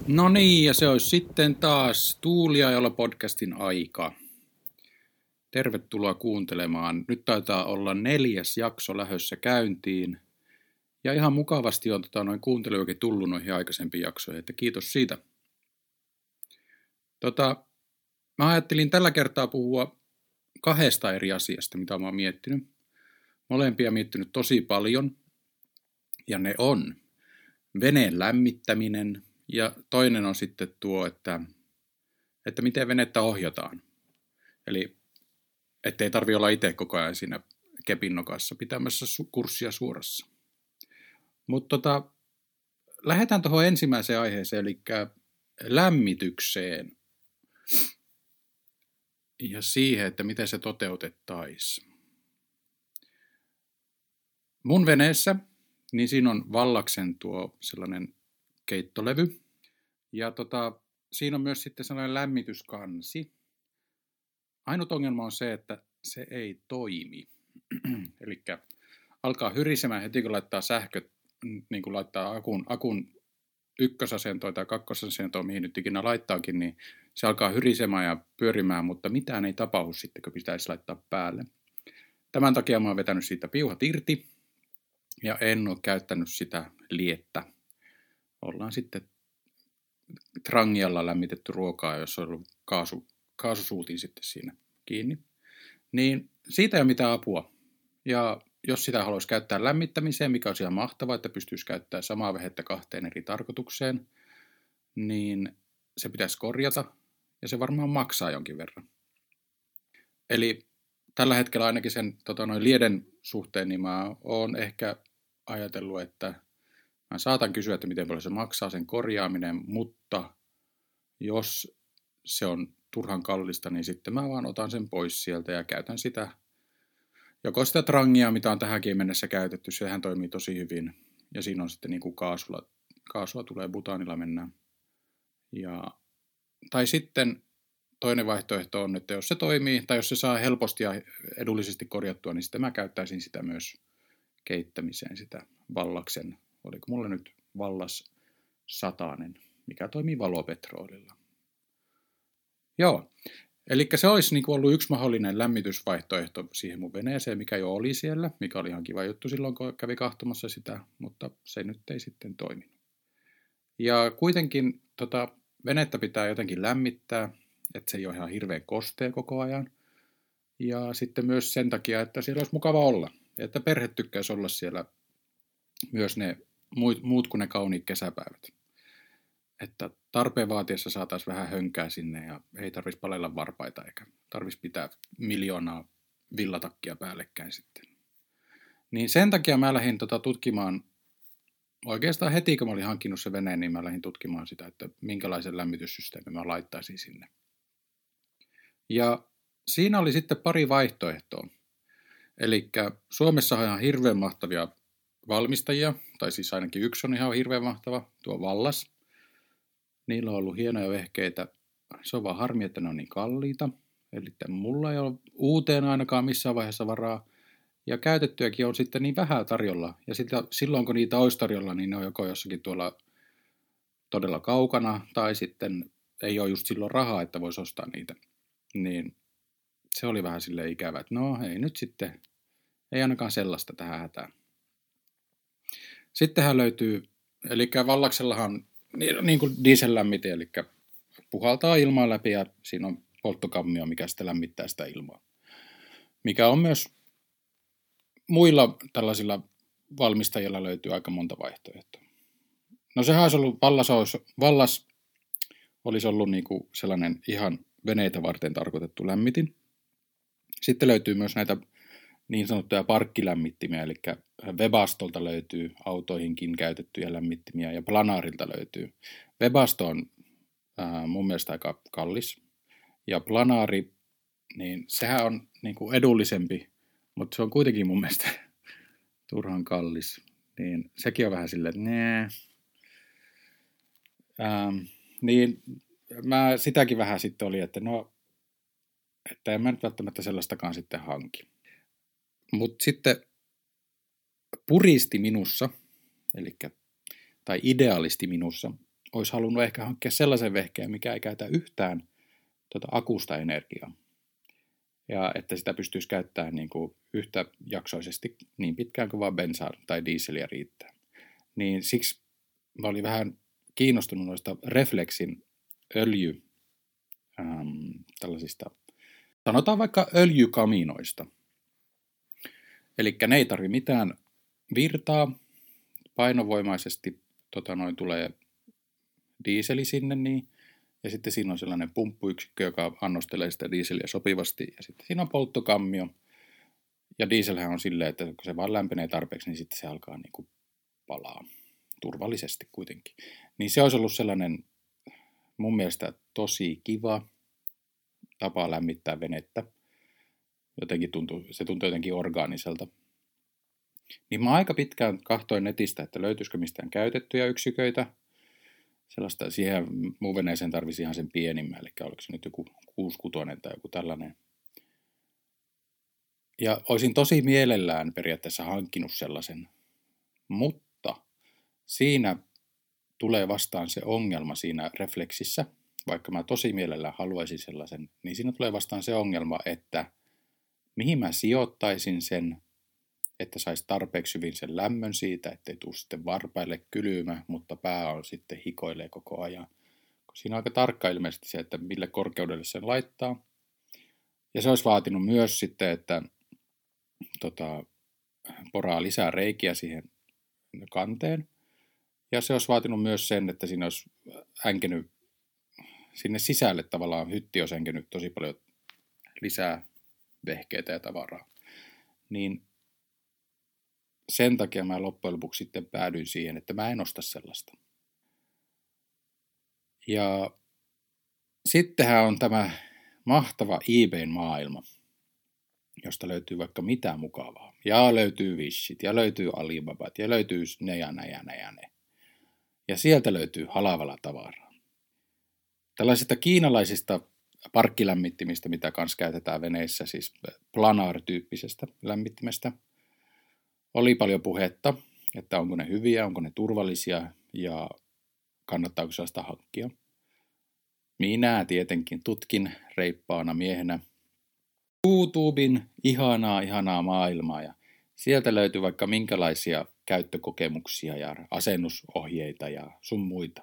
No niin, ja se olisi sitten taas Tuuliajolla podcastin aika. Tervetuloa kuuntelemaan. Nyt taitaa olla 4. jakso lähdössä käyntiin. Ja ihan mukavasti on noin kuuntelijoikin tullut noihin aikaisempiin jaksoihin, että kiitos siitä. Mä ajattelin tällä kertaa puhua 2 eri asiasta, mitä mä oon miettinyt. Molempia miettinyt tosi paljon, ja ne on veneen lämmittäminen, ja toinen on sitten tuo, että miten venettä ohjataan. Eli ettei tarvitse olla itse koko ajan siinä kepinnokassa pitämässä kurssia suorassa. Mutta lähdetään tuohon ensimmäiseen aiheeseen, eli lämmitykseen ja siihen, että miten se toteutettaisiin. Mun veneessä, niin siinä on Vallaksen tuo sellainen keittolevy, ja siinä on myös sitten sellainen lämmityskansi. Ainut ongelma on se, että se ei toimi. Eli alkaa hyrisemään heti, kun laittaa sähköt, niin kuin laittaa akun ykkösasentoon tai kakkosasentoon, mihin nyt ikinä laittaakin, niin se alkaa hyrisemään ja pyörimään, mutta mitään ei tapahdu sitten, kun pitäisi laittaa päälle. Tämän takia mä oon vetänyt siitä piuhat irti ja en ole käyttänyt sitä liettä. Ollaan sitten trangialla lämmitetty ruokaa, jos on ollut kaasusuutin sitten siinä kiinni. Niin siitä ei ole mitään apua. Ja jos sitä haluaisi käyttää lämmittämiseen, mikä on ihan mahtavaa, että pystyisi käyttämään samaa vehettä 2 eri tarkoitukseen, niin se pitäisi korjata, ja se varmaan maksaa jonkin verran. Eli tällä hetkellä ainakin sen lieden suhteen, niin mä oon ehkä ajatellut, että mä saatan kysyä, että miten paljon se maksaa sen korjaaminen, mutta jos se on turhan kallista, niin sitten mä vaan otan sen pois sieltä ja käytän sitä, joko sitä trangia, mitä on tähänkin mennessä käytetty, sehän toimii tosi hyvin, ja siinä on sitten niin kuin kaasua tulee butaanilla mennään. Tai sitten toinen vaihtoehto on, että jos se toimii, tai jos se saa helposti ja edullisesti korjattua, niin sitten mä käyttäisin sitä myös keittämiseen, sitä Vallaksen, oliko mulla nyt Vallas 100, mikä toimii valopetroolilla. Joo, eli se olisi niin kuin ollut yksi mahdollinen lämmitysvaihtoehto siihen mun veneeseen, mikä jo oli siellä, mikä oli ihan kiva juttu silloin, kun kävi kahtomassa sitä, mutta se nyt ei sitten toiminut. Ja kuitenkin venettä pitää jotenkin lämmittää, että se ei ole ihan hirveän kostea koko ajan. Ja sitten myös sen takia, että siellä olisi mukava olla, että perhe tykkäisi olla siellä myös ne muut kuin ne kauniit kesäpäivät. Että tarpeen vaatiessa saataisiin vähän hönkää sinne ja ei tarvitsisi palella varpaita eikä tarvitsisi pitää 1 miljoonaa villatakkia päällekkäin sitten. Niin sen takia mä lähdin tutkimaan, oikeastaan heti kun mä olin hankkinut se veneen, niin mä lähdin tutkimaan sitä, että minkälaisen lämmityssysteemin mä laittaisin sinne. Ja siinä oli sitten pari vaihtoehtoa. Eli Suomessa on ihan hirveän mahtavia valmistajia, tai siis ainakin yksi on ihan hirveän mahtava, tuo Vallas. Niillä on ollut hienoja vehkeitä. Se on vaan harmi, että ne on niin kalliita. Eli mulla ei ole uuteen ainakaan missään vaiheessa varaa. Ja käytettyäkin on sitten niin vähän tarjolla. Ja silloin kun niitä olisi tarjolla, niin ne on joko jossakin tuolla todella kaukana, tai sitten ei ole just silloin rahaa, että voisi ostaa niitä. Niin se oli vähän silleen ikävä, että no ei nyt sitten, ei ainakaan sellaista tähän hätään. Sittenhän löytyy, eli Vallaksellahan niin kuin diesellämmite, eli puhaltaa ilmaa läpi ja siinä on polttokammio, mikä sitten lämmittää sitä ilmaa. Mikä on myös muilla tällaisilla valmistajilla löytyy aika monta vaihtoehtoa. No sehän olisi ollut, Vallas olisi ollut niin kuin sellainen ihan veneitä varten tarkoitettu lämmitin. Sitten löytyy myös näitä niin sanottuja parkkilämmittimiä, eli Webastolta löytyy autoihinkin käytettyjä lämmittimiä ja Planaarilta löytyy. Webasto on mun mielestä aika kallis ja Planaari, niin sehän on niin kuin edullisempi, mutta se on kuitenkin mun mielestä turhan kallis. Niin sekin on vähän silleen, että niin mä sitäkin vähän sitten oli, että että en mä nyt välttämättä sellaistakaan sitten hanki. Mutta sitten puristi minussa, tai idealisti minussa, olisi halunnut ehkä hankkia sellaisen vehkeen, mikä ei käytä yhtään akusta energiaa. Ja että sitä pystyisi käyttämään niin kuin yhtäjaksoisesti niin pitkään kuin vaan bensaa tai dieseliä riittää. Niin siksi mä olin vähän kiinnostunut noista Reflexin tällaisista, sanotaan vaikka öljykaminoista. Eli ne ei tarvitse mitään virtaa, painovoimaisesti tulee diiseli sinne, niin, ja sitten siinä on sellainen pumppuyksikkö, joka annostelee sitä diiseliä sopivasti, ja sitten siinä on polttokammio, ja dieselhän on silleen, että kun se vaan lämpenee tarpeeksi, niin sitten se alkaa niin kuin palaa turvallisesti kuitenkin. Niin se olisi ollut sellainen mun mielestä tosi kiva tapa lämmittää venettä. Se tuntui jotenkin orgaaniselta. Niin mä aika pitkään katsoin netistä, että löytyisikö mistään käytettyjä yksiköitä. Sellaista, siihen mun veneeseen tarvisi ihan sen pienimmän, eli oliko se nyt joku 6-kutoinen tai joku tällainen. Ja olisin tosi mielellään periaatteessa hankkinut sellaisen, mutta siinä tulee vastaan se ongelma siinä Reflexissä, vaikka mä tosi mielellään haluaisin sellaisen, niin siinä tulee vastaan se ongelma, että mihin mä sijoittaisin sen, että saisi tarpeeksi hyvin sen lämmön siitä, ettei tule sitten varpaille kylmä, mutta pää on sitten hikoilee koko ajan. Siinä on aika tarkka ilmeisesti se, että mille korkeudelle sen laittaa. Ja se olisi vaatinut myös sitten, että poraa lisää reikiä siihen kanteen. Ja se olisi vaatinut myös sen, että siinä olisi änkenyt sinne sisälle tavallaan hytti olisi änkenyt tosi paljon lisää vehkeitä ja tavaraa. Niin sen takia mä loppujen lopuksi sitten päädyin siihen, että mä en osta sellaista. Ja sittenhän on tämä mahtava eBayn maailma, josta löytyy vaikka mitä mukavaa. Ja löytyy Wishit, ja löytyy Alibabat, ja löytyy ne ja ne ja ne ja ne. Ja sieltä löytyy halavalla tavaraa. Tällaisista kiinalaisista parkkilämmittimistä, mitä kanssa käytetään veneissä, siis planar-tyyppisestä lämmittimestä, oli paljon puhetta, että onko ne hyviä, onko ne turvallisia ja kannattaako sellaista hankkia. Minä tietenkin tutkin reippaana miehenä YouTuben ihanaa maailmaa ja sieltä löytyy vaikka minkälaisia käyttökokemuksia ja asennusohjeita ja sun muita.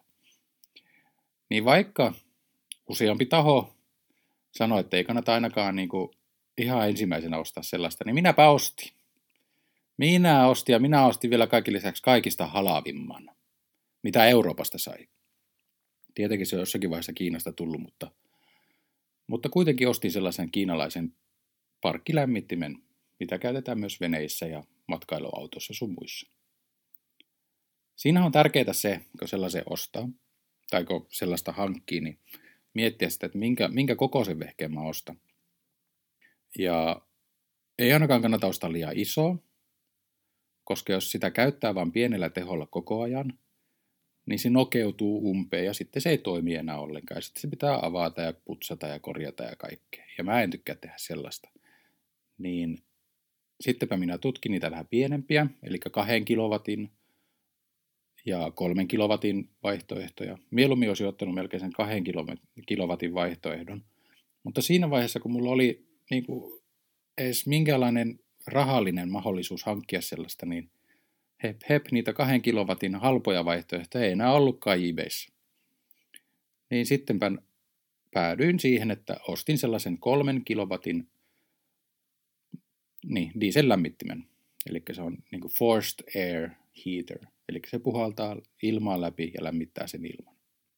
Niin vaikka useampi taho sanoi, että ei kannata ainakaan ihan ensimmäisenä ostaa sellaista, niin minäpä ostin. Minä ostin vielä kaiken lisäksi kaikista halavimman, mitä Euroopasta sai. Tietenkin se on jossakin vaiheessa Kiinasta tullut, mutta kuitenkin ostin sellaisen kiinalaisen parkkilämmittimen, mitä käytetään myös veneissä ja matkailuautoissa sun muissa. Siinä on tärkeää se, kun sellaisen ostaa, tai kun sellaista hankkii, niin miettiä sitä, että minkä kokoisen vehkeen mä ostan. Ja ei ainakaan kannata ostaa liian isoa, koska jos sitä käyttää vain pienellä teholla koko ajan, niin se nokeutuu umpeen ja sitten se ei toimi enää ollenkaan. Sitten se pitää avata ja putsata ja korjata ja kaikkea. Ja mä en tykkää tehdä sellaista. Niin sittenpä minä tutkin niitä vähän pienempiä, eli 2 kilowatin ja 3 kilowatin vaihtoehtoja. Mieluummin olisi ottanut melkein sen 2 kilowatin vaihtoehdon. Mutta siinä vaiheessa, kun mulla oli edes minkälainen rahallinen mahdollisuus hankkia sellaista, niin niitä 2 kilowatin halpoja vaihtoehtoja ei enää ollutkaan eBayssä. Niin sittenpä päädyin siihen, että ostin sellaisen 3 kilowatin diesellämmittimen. Eli se on forced air heater. Eli se puhaltaa ilmaa läpi ja lämmittää sen ilman.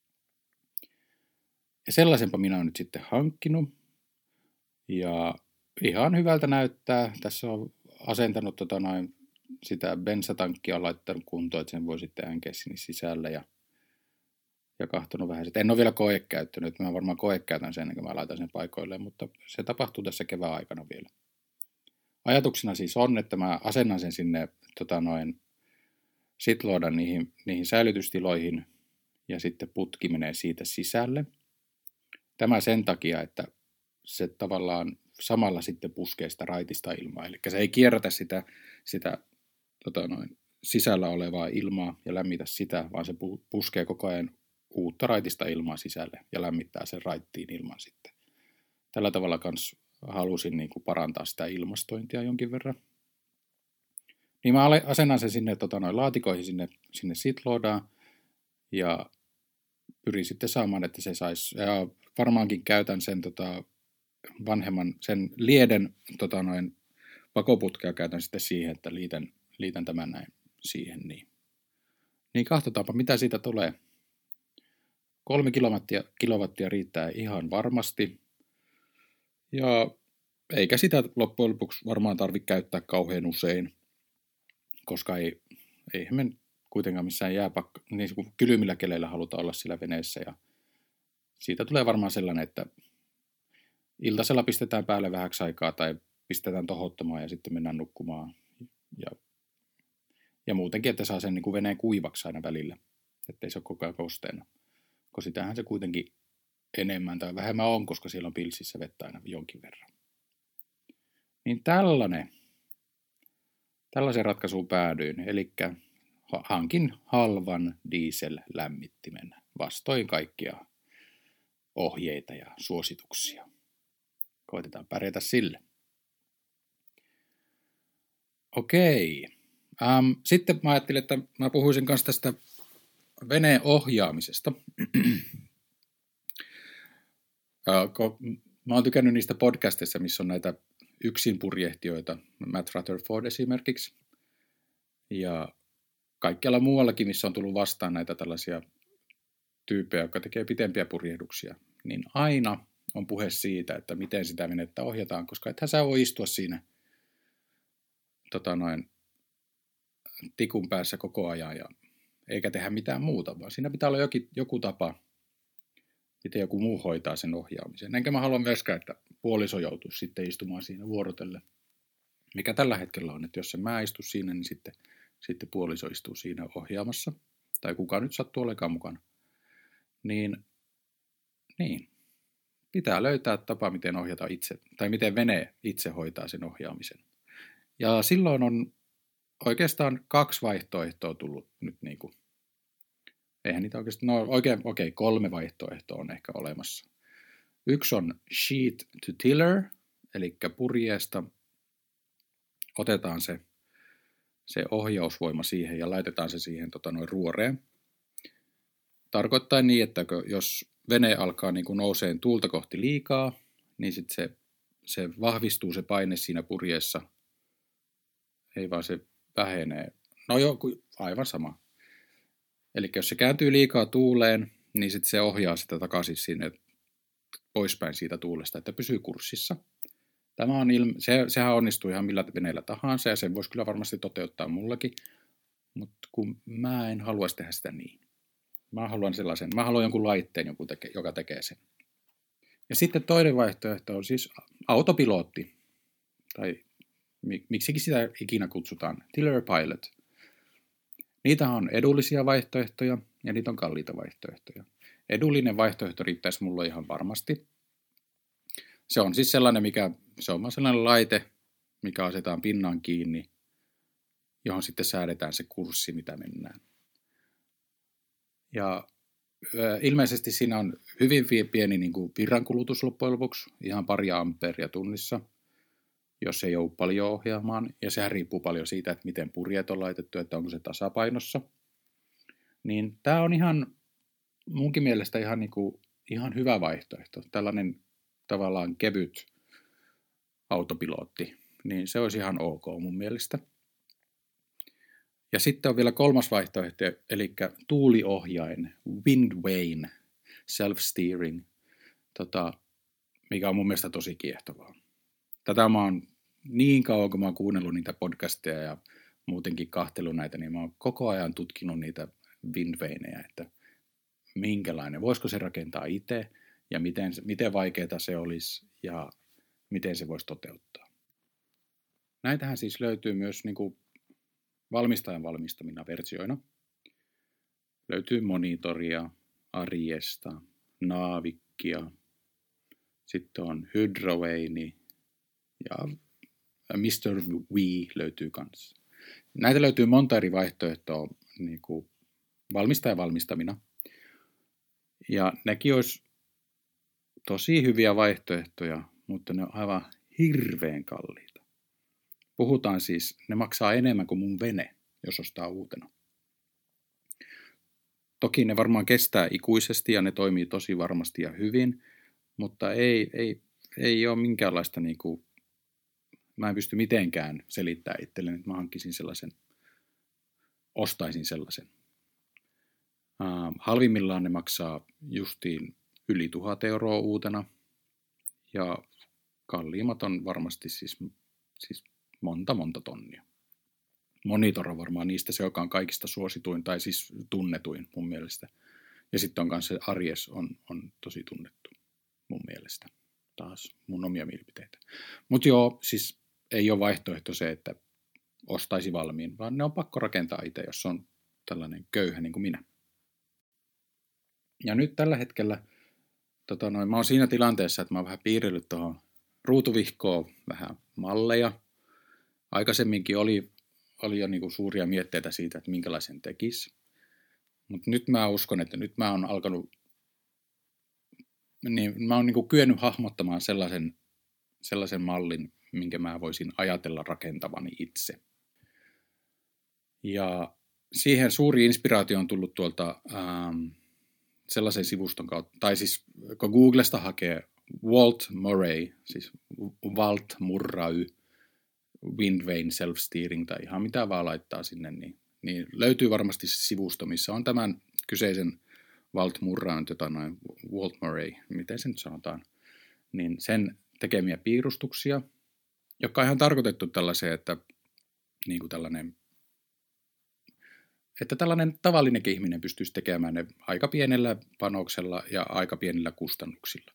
Ja sellaisenpa minä olen nyt sitten hankkinut. Ja ihan hyvältä näyttää. Tässä on asentanut sitä bensatankkia laittanut kuntoon, että sen voi sitten änkeä sinne sisälle ja katsonut vähän. En ole vielä koekäyttänyt, mä varmaan koekäytän sen ennen kuin mä laitan sen paikoilleen, mutta se tapahtuu tässä kevään aikana vielä. Ajatuksena siis on, että mä asennan sen sinne sitloadan niihin säilytystiloihin ja sitten putki menee siitä sisälle. Tämä sen takia, että se tavallaan samalla sitten puskee sitä raitista ilmaa, eli se ei kierrätä sitä sisällä olevaa ilmaa ja lämmitä sitä, vaan se puskee koko ajan uutta raitista ilmaa sisälle ja lämmittää sen raittiin ilman sitten. Tällä tavalla kans halusin niin kuin parantaa sitä ilmastointia jonkin verran. Niin mä asennan sen sinne laatikoihin sinne sitloodaan ja pyrin sitten saamaan, että se saisi, ja varmaankin käytän sen vanhemman, sen lieden pakoputkea käytän sitten siihen, että liitän tämän näin siihen. Niin katsotaanpa, mitä siitä tulee. 3 kilowattia riittää ihan varmasti. Ja eikä sitä loppujen lopuksi varmaan tarvitse käyttää kauhean usein, koska eihän me kuitenkaan missään niin kylmillä keleillä haluta olla sillä veneessä. Ja siitä tulee varmaan sellainen, että iltasella pistetään päälle vähäksi aikaa tai pistetään tohottamaan ja sitten mennään nukkumaan. Ja muutenkin, että saa sen niin kuin veneen kuivaksi aina välillä, ettei se ole koko ajan kosteena. Koska sitähän se kuitenkin enemmän tai vähemmän on, koska siellä on pilsissä vettä aina jonkin verran. Niin tällaisen ratkaisuun päädyin, eli hankin halvan diesel-lämmittimen vastoin kaikkia ohjeita ja suosituksia. Koitetaan pärjätä sille. Okei. Sitten mä ajattelin, että mä puhuisin kanssa tästä veneen ohjaamisesta. Mä oon tykännyt niistä podcasteissa, missä on näitä yksinpurjehtijoita, Matt Rutherford esimerkiksi, ja kaikkialla muuallakin, missä on tullut vastaan näitä tällaisia tyyppejä, jotka tekee pitempiä purjehduksia, niin aina on puhe siitä, että miten sitä venettä ohjataan, koska ethän sä voi istua siinä tikun päässä koko ajan eikä tehdä mitään muuta, vaan siinä pitää olla joku tapa, miten joku muu hoitaa sen ohjaamisen. Enkä mä halua myöskään, että puoliso joutuisi sitten istumaan siinä vuorotelle, mikä tällä hetkellä on, että jos se mä istu siinä, niin sitten puoliso istuu siinä ohjaamassa, tai kuka nyt sattuu olekaan mukana. Niin, pitää löytää tapa, miten ohjata itse, tai miten vene itse hoitaa sen ohjaamisen. Ja silloin on oikeastaan 2 vaihtoehtoa tullut nyt niin kuin. Eihän niitä oikeastaan, okei, 3 vaihtoehtoa on ehkä olemassa. Yksi on sheet to tiller, eli purjeesta otetaan se ohjausvoima siihen ja laitetaan se siihen ruoreen. Tarkoittaa niin, että jos vene alkaa niin kuin nouseen tuulta kohti liikaa, niin sitten se vahvistuu se paine siinä purjeessa. Ei vaan se vähenee. No joo, aivan sama. Eli jos se kääntyy liikaa tuuleen, niin sitten se ohjaa sitä takaisin sinne poispäin siitä tuulesta, että pysyy kurssissa. Tämä on sehän onnistuu ihan millä veneellä tahansa, ja sen voisi kyllä varmasti toteuttaa mullakin, mutta kun mä en haluaisi tehdä sitä niin. Mä haluan jonkun laitteen, joka tekee sen. Ja sitten toinen vaihtoehto on siis autopilotti, tai miksikin sitä ikinä kutsutaan, tiller pilot. Niitä on edullisia vaihtoehtoja ja niitä on kalliita vaihtoehtoja. Edullinen vaihtoehto riittäisi mulle ihan varmasti. Se on siis sellainen laite, mikä asetaan pinnaan kiinni, johon sitten säädetään se kurssi, mitä mennään. Ja ilmeisesti siinä on hyvin pieni niin kuin virrankulutus loppujen lopuksi, ihan pari ampeeria tunnissa, jos ei joudu paljon ohjaamaan. Ja sehän riippuu paljon siitä, että miten purjeet on laitettu, että onko se tasapainossa. Niin tämä on munkin mielestä ihan hyvä vaihtoehto. Tällainen tavallaan kevyt autopilotti, niin se olisi ihan ok mun mielestä. Ja sitten on vielä 3. vaihtoehto, eli tuuliohjain, wind vane, self-steering, mikä on mun mielestä tosi kiehtovaa. Tätä mä oon niin kauan, kun mä oon kuunnellut niitä podcasteja ja muutenkin kahtellut näitä, niin mä oon koko ajan tutkinut niitä windvaneja, että minkälainen, voisiko se rakentaa itse ja miten vaikeaa se olisi ja miten se voisi toteuttaa. Näitähän siis löytyy myös niin kuin valmistajan valmistamina versioina. Löytyy monitoria, Ariesta, Navikkia, sitten on Hydrovane ja Mr. Wii löytyy kanssa. Näitä löytyy monta eri vaihtoehtoa niin kuin valmistajan valmistamina. Ja nekin olisi tosi hyviä vaihtoehtoja, mutta ne on aivan hirveän kalliita. Puhutaan siis, ne maksaa enemmän kuin mun vene, jos ostaa uutena. Toki ne varmaan kestää ikuisesti ja ne toimii tosi varmasti ja hyvin, mutta ei ole minkäänlaista, mä en pysty mitenkään selittämään itselleni, että mä hankkisin sellaisen, ostaisin sellaisen. Halvimmillaan ne maksaa justiin yli 1 000 € uutena ja kalliimmat on varmasti siis monta tonnia. Monitor on varmaan niistä se, joka on kaikista suosituin tai siis tunnetuin mun mielestä. Ja sitten on myös se Aries on tosi tunnettu mun mielestä. Taas mun omia mielipiteitä. Mutta joo, siis ei ole vaihtoehto se, että ostaisi valmiin, vaan ne on pakko rakentaa itse, jos on tällainen köyhä niin kuin minä. Ja nyt tällä hetkellä mä oon siinä tilanteessa, että mä oon vähän piirrellyt tuohon ruutuvihkoon vähän malleja. Aikaisemminkin oli jo niinku suuria mietteitä siitä, että minkälaisen tekisi. Mutta nyt mä uskon, että nyt mä oon alkanut, niin mä oon niinku kyennyt hahmottamaan sellaisen mallin, minkä mä voisin ajatella rakentavani itse. Ja siihen suuri inspiraatio on tullut tuolta sellaisen sivuston kautta, tai siis kun Googlesta hakee Walt Murray, siis Walt Murray, Wind Vane Self-Steering tai ihan mitä vaan laittaa sinne, niin löytyy varmasti se sivusto, missä on tämän kyseisen Walt Murray, Walt Murray, miten se nyt sanotaan, niin sen tekemiä piirustuksia, jotka on ihan tarkoitettu tällaiseen, että tällainen tavallinenkin ihminen pystyisi tekemään ne aika pienellä panoksella ja aika pienillä kustannuksilla.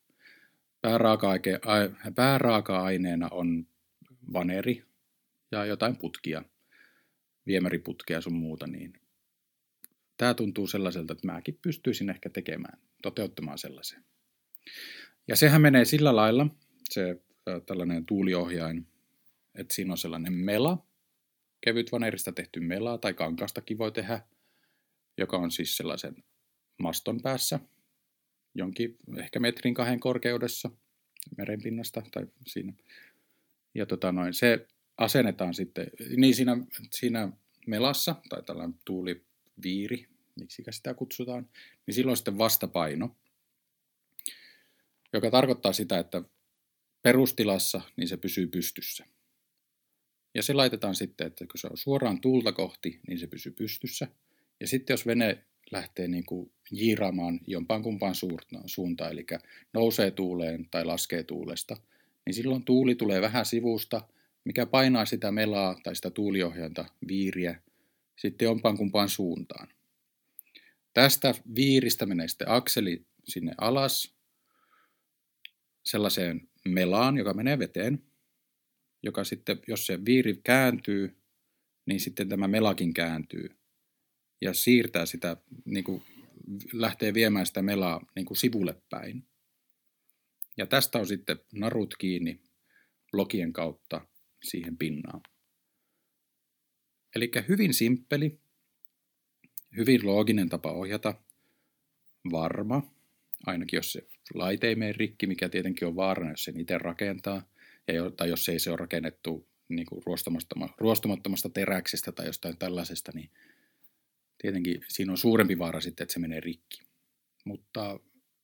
Pääraaka-aineena on vaneri ja jotain putkia, viemäriputkia sun muuta, niin tämä tuntuu sellaiselta, että mäkin pystyisin ehkä toteuttamaan sellaisen. Ja sehän menee sillä lailla, se tällainen tuuliohjain, että siinä on sellainen mela, kevyt vanerista tehty mela tai kankaastakin voi tehdä, joka on siis sellaisen maston päässä, jonkin ehkä 1-2 metrin korkeudessa merenpinnasta tai siinä. Ja se asennetaan sitten, niin siinä melassa, tai tällainen tuuliviiri, miksi sitä kutsutaan, niin silloin sitten vastapaino, joka tarkoittaa sitä, että perustilassa niin se pysyy pystyssä. Ja se laitetaan sitten, että kun se on suoraan tuulta kohti, niin se pysyy pystyssä. Ja sitten jos vene lähtee niin kuin jiiraamaan jompaan kumpaan suuntaan, eli nousee tuuleen tai laskee tuulesta, niin silloin tuuli tulee vähän sivusta, mikä painaa sitä melaa tai sitä tuuliohjainta viiriä sitten jompaan kumpaan suuntaan. Tästä viiristä menee sitten akseli sinne alas sellaiseen melaan, joka menee veteen, joka sitten, jos se viiri kääntyy, niin sitten tämä melakin kääntyy ja siirtää sitä, niin kuin lähtee viemään sitä melaa niin kuin sivulle päin. Ja tästä on sitten narut kiinni blokien kautta siihen pinnaan. Eli hyvin simppeli, hyvin looginen tapa ohjata, varma, ainakin jos se laite ei mene rikki, mikä tietenkin on vaarana, jos sen itse rakentaa, tai jos ei se ole rakennettu niin kuin ruostumattomasta teräksestä tai jostain tällaisesta, niin tietenkin siinä on suurempi vaara sitten, että se menee rikki. Mutta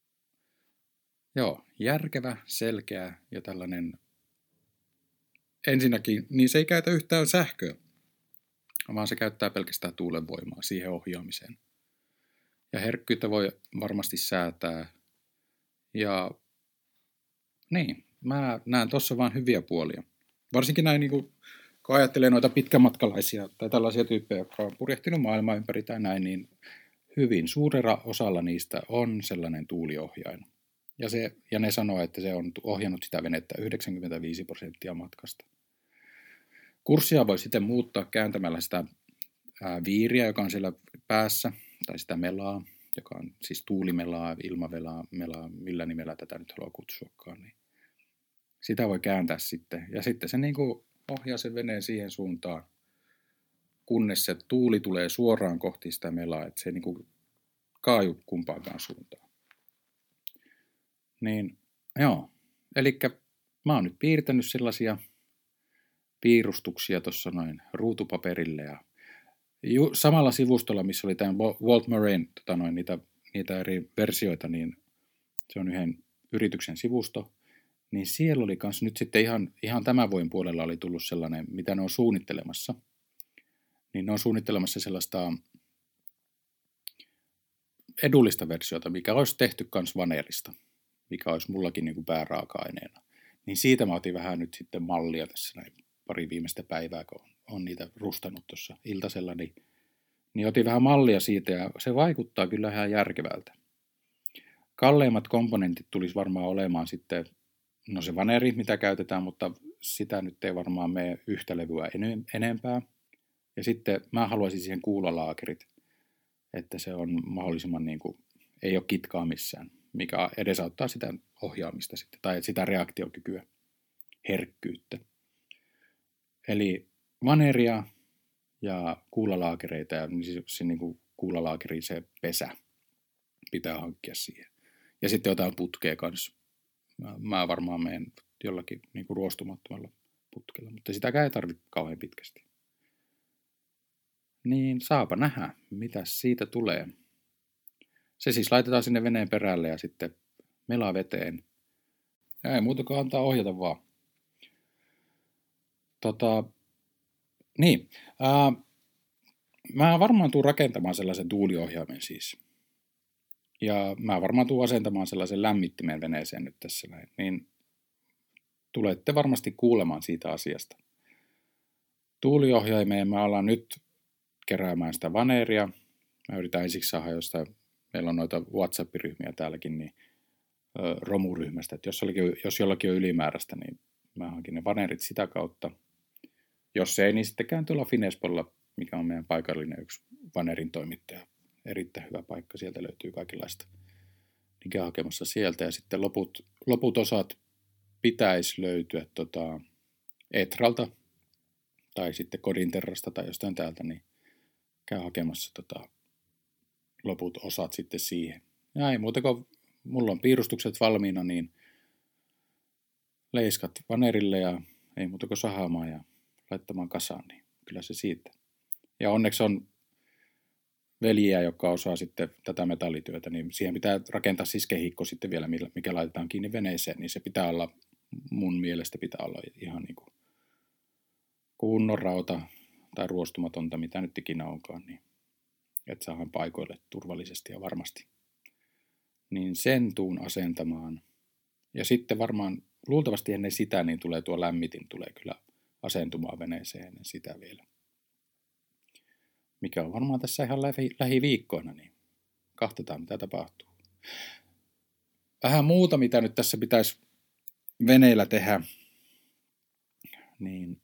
joo, järkevä, selkeä ja tällainen ensinnäkin, niin se ei käytä yhtään sähköä, vaan se käyttää pelkästään tuulen voimaa siihen ohjaamiseen. Ja herkkyyttä voi varmasti säätää. Ja niin, mä näen tuossa vaan hyviä puolia. Varsinkin näin, niin kun ajattelee noita pitkämatkalaisia tai tällaisia tyyppejä, jotka on purjehtinut maailmaa ympäri tai näin, niin hyvin suurella osalla niistä on sellainen tuuliohjain. Ja ne sanoo, että se on ohjannut sitä venettä 95% matkasta. Kurssia voi sitten muuttaa kääntämällä sitä viiriä, joka on siellä päässä, tai sitä melaa, joka on siis tuulimelaa, ilmamelaa, millä nimellä tätä nyt haluaa kutsuakaan. Niin sitä voi kääntää sitten. Ja sitten se niin kuin ohjaa sen veneen siihen suuntaan, kunnes se tuuli tulee suoraan kohti sitä melaa, että se ei niin kuin kaaju kumpaankaan suuntaan. Niin, joo. Elikkä mä oon nyt piirtänyt sellaisia piirustuksia tuossa noin ruutupaperille ja samalla sivustolla, missä oli tämän Walt Moran niitä eri versioita, niin se on yhden yrityksen sivusto, niin siellä oli kans nyt sitten ihan tämän vuoden puolella oli tullut sellainen, mitä ne on suunnittelemassa. Niin ne on suunnittelemassa sellaista edullista versiota, mikä olisi tehty kans vanerista, mikä olisi mullakin niin kuin pääraaka-aineena. Niin siitä mä otin vähän nyt sitten mallia tässä näin pari viimeistä päivää, kun on niitä rustannut tuossa iltasella, niin otin vähän mallia siitä ja se vaikuttaa kyllä ihan järkevältä. Kalleimmat komponentit tulisi varmaan olemaan sitten, no se vaneri, mitä käytetään, mutta sitä nyt ei varmaan mene yhtä levyä enempää. Ja sitten mä haluaisin siihen kuulalaakerit, että se on mahdollisimman niin kuin, ei ole kitkaa missään, mikä edesauttaa sitä ohjaamista sitten, tai sitä reaktiokykyä, herkkyyttä. Eli vaneria ja kuulalaakereita ja se niin kuin kuulalaakeri, se pesä pitää hankkia siihen. Ja sitten jotain putkea kanssa. Mä varmaan menen jollakin niin kuin ruostumattomalla putkella, mutta sitäkään ei tarvitse kauhean pitkästi. Niin saapa nähdä, mitä siitä tulee. Se siis laitetaan sinne veneen perälle ja sitten melaa veteen. Ja ei muuta kuin antaa ohjata vaan. Niin. Mä varmaan tuun rakentamaan sellaisen tuuliohjaimen siis. Ja mä varmaan tuun asentamaan sellaisen lämmittimen veneeseen nyt tässä näin. Niin tulette varmasti kuulemaan siitä asiasta. Tuuliohjaimeen mä alan nyt keräämään sitä vaneria. Mä yritän ensiksi saada jostain, meillä on noita WhatsApp-ryhmiä täälläkin, niin romuryhmästä, että jos jollakin on ylimääräistä, niin mä hankin ne vanerit sitä kautta. Jos ei, niin sitten käyn tuolla Finespolla, mikä on meidän paikallinen yksi vanerin toimittaja. Erittäin hyvä paikka, sieltä löytyy kaikenlaista. Niin käy hakemassa sieltä ja sitten loput osat pitäisi löytyä Etralta tai sitten Kodinterrasta tai jostain täältä, niin käy hakemassa loput osat sitten siihen. Ja ei muuta kuin mulla on piirustukset valmiina, niin leiskat vanerille ja ei muuta kuin sahaamaan ja laittamaan kasaan, niin kyllä se siitä. Ja onneksi on veljiä, joka osaa sitten tätä metallityötä, niin siihen pitää rakentaa siis kehikko sitten vielä, mikä laitetaan kiinni veneeseen, niin se pitää olla, mun mielestä pitää olla ihan niin kuin kunnon rauta tai ruostumatonta, mitä nyt ikinä onkaan, niin että saadaan paikoille turvallisesti ja varmasti. Niin sen tuun asentamaan. Ja sitten varmaan, luultavasti ennen sitä, niin tulee tuo lämmitin, tulee kyllä asentumaan veneeseen ennen sitä vielä. Mikä on varmaan tässä ihan lähiviikkoina, niin katsotaan mitä tapahtuu. Vähän muuta, mitä nyt tässä pitäisi veneellä tehdä, niin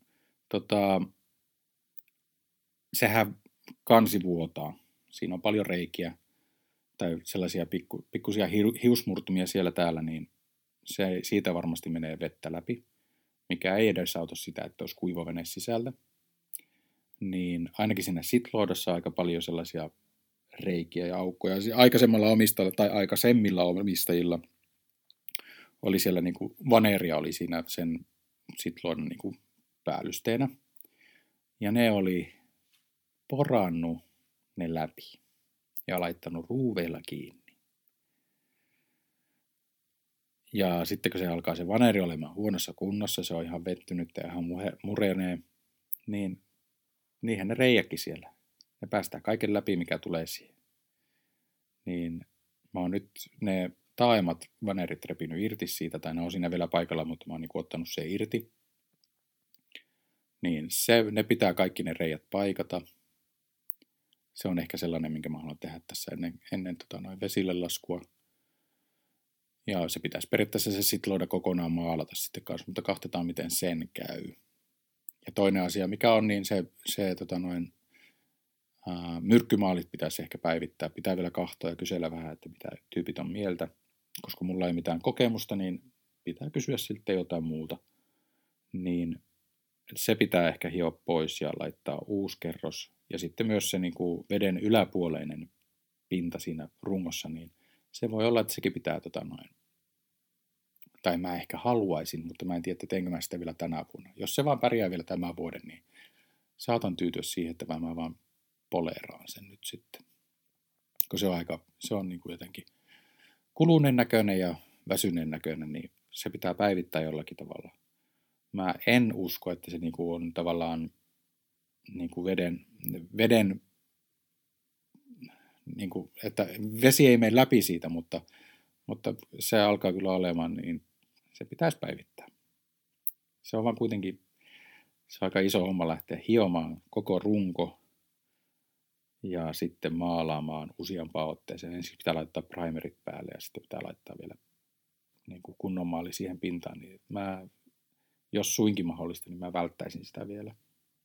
sehän kansi vuotaa. Siinä on paljon reikiä tai sellaisia pikkusia hiusmurtumia siellä täällä, niin siitä varmasti menee vettä läpi, mikä ei edes auta sitä, että olisi kuiva vene sisältä. Niin ainakin siinä sitloodassa on aika paljon sellaisia reikiä ja aukkoja. Aikaisemmilla omistajilla oli siellä niin kuin vaneria oli siinä sen sitloon niin kuin päällysteenä. Ja ne oli porannut ne läpi ja laittanut ruuveilla kiinni. Ja sitten kun se alkaa se vaneri olemaan huonossa kunnossa, se on ihan vettynyt ja ihan murenee, niin niinhän ne reijäkin siellä. Ne päästää kaiken läpi, mikä tulee siihen. Niin mä oon nyt ne taaemmat vanerit repinyt irti siitä, tai ne on siinä vielä paikalla, mutta mä oon niin ottanut se irti. Niin ne pitää kaikki ne reijät paikata. Se on ehkä sellainen, minkä mä haluan tehdä tässä ennen vesille laskua. Ja se pitäisi periaatteessa se sitloida kokonaan maalata sitten kanssa, mutta katsotaan miten sen käy. Ja toinen asia, mikä on, niin myrkkymaalit pitäisi ehkä päivittää. Pitää vielä kahtoa ja kysellä vähän, että mitä tyypit on mieltä. Koska mulla ei mitään kokemusta, niin pitää kysyä siltä jotain muuta. Niin se pitää ehkä hioa pois ja laittaa uusi kerros. Ja sitten myös se niin kuin veden yläpuoleinen pinta siinä rungossa, niin se voi olla, että sekin pitää tai mä ehkä haluaisin, mutta mä en tiedä, teenkö mä sitä vielä tänä vuonna. Jos se vaan pärjää vielä tämän vuoden, niin saatan tyytyä siihen, että mä vaan poleeraan sen nyt sitten. Kun se on niin kuin jotenkin kuluneen näköinen ja väsyneen näköinen, niin se pitää päivittää jollakin tavalla. Mä en usko, että se niin kuin on tavallaan niin kuin veden niin kuin, että vesi ei mene läpi siitä, mutta se alkaa kyllä olemaan, niin se pitäisi päivittää. Se on vaan kuitenkin se on aika iso homma lähteä hiomaan koko runko ja sitten maalaamaan useampaan otteeseen. Ensin pitää laittaa primerit päälle ja sitten pitää laittaa vielä niin kuin kunnon maali siihen pintaan. Niin jos suinkin mahdollista, niin mä välttäisin sitä vielä.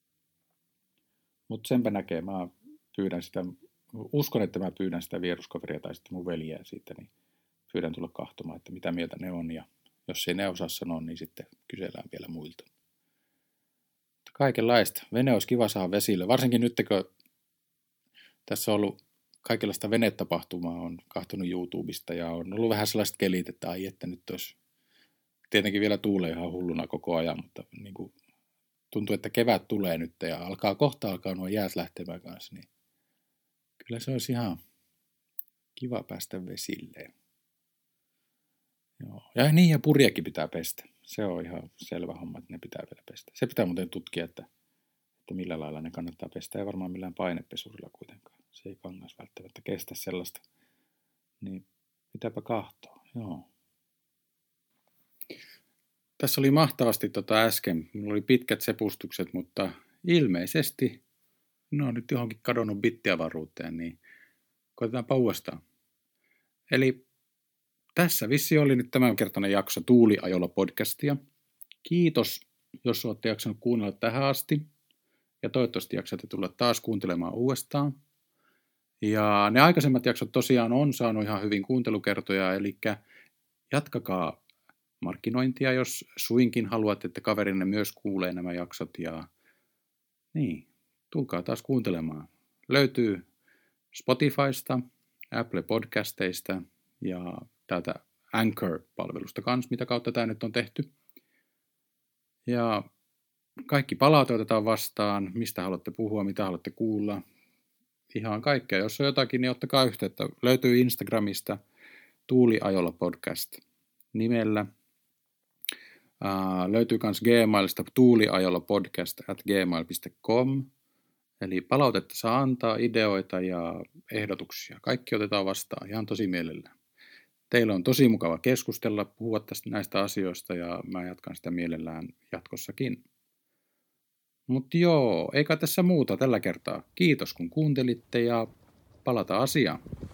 Mutta senpä näkee, mä pyydän sitä, uskon, että mä pyydän sitä vieruskaveria tai sitten mun veljeä siitä, niin pyydän tulla kahtomaan, että mitä mieltä ne on. Ja jos ei ne osaa sanoa, niin sitten kysellään vielä muilta. Kaikenlaista. Vene olisi kiva saada vesille. Varsinkin nyt, kun tässä on ollut kaikenlaista venetapahtumaa, on kahtonut YouTubesta ja on ollut vähän sellaiset kelit, että ai että nyt olisi tietenkin vielä tuulee ihan hulluna koko ajan, mutta niin kuin tuntuu, että kevät tulee nyt ja kohta alkaa nuo jäät lähtemään kanssa, niin kyllä se olisi ihan kiva päästä vesille. Joo. Ja niin, ja purjekin pitää pestä. Se on ihan selvä homma, että ne pitää vielä pestä. Se pitää muuten tutkia, että millä lailla ne kannattaa pestä. Ei varmaan millään painepesurilla kuitenkaan. Se ei kangas välttämättä kestä sellaista. Niin pitääpä kahtoa. Joo. Tässä oli mahtavasti äsken. Mulla oli pitkät sepustukset, mutta ilmeisesti ne on nyt johonkin kadonnut bittiavaruuteen, niin koitetaanpa uudestaan. Eli tässä vissi oli nyt tämänkertainen jakso Tuuliajolla podcastia. Kiitos, jos olette jaksanut kuunnella tähän asti. Ja toivottavasti jaksatte tulla taas kuuntelemaan uudestaan. Ja ne aikaisemmat jaksot tosiaan on saanut ihan hyvin kuuntelukertoja, eli jatkakaa markkinointia, jos suinkin haluatte, että kaverinne myös kuulee nämä jaksot. Ja niin, tulkaa taas kuuntelemaan. Löytyy Spotifysta, Apple Podcasteista ja täältä Anchor-palvelusta kanssa, mitä kautta tämä nyt on tehty. Ja kaikki palaute otetaan vastaan, mistä haluatte puhua, mitä haluatte kuulla. Ihan kaikkea. Jos on jotakin, niin ottakaa yhteyttä. Löytyy Instagramista Tuuliajolla podcast nimellä. Löytyy myös Gmailista tuuliajolapodcast@gmail.com. Eli palautetta saa antaa, ideoita ja ehdotuksia. Kaikki otetaan vastaan ihan tosi mielellään. Teillä on tosi mukava keskustella, puhua näistä asioista ja mä jatkan sitä mielellään jatkossakin. Mutta joo, eikä tässä muuta tällä kertaa. Kiitos kun kuuntelitte ja palataan asiaan.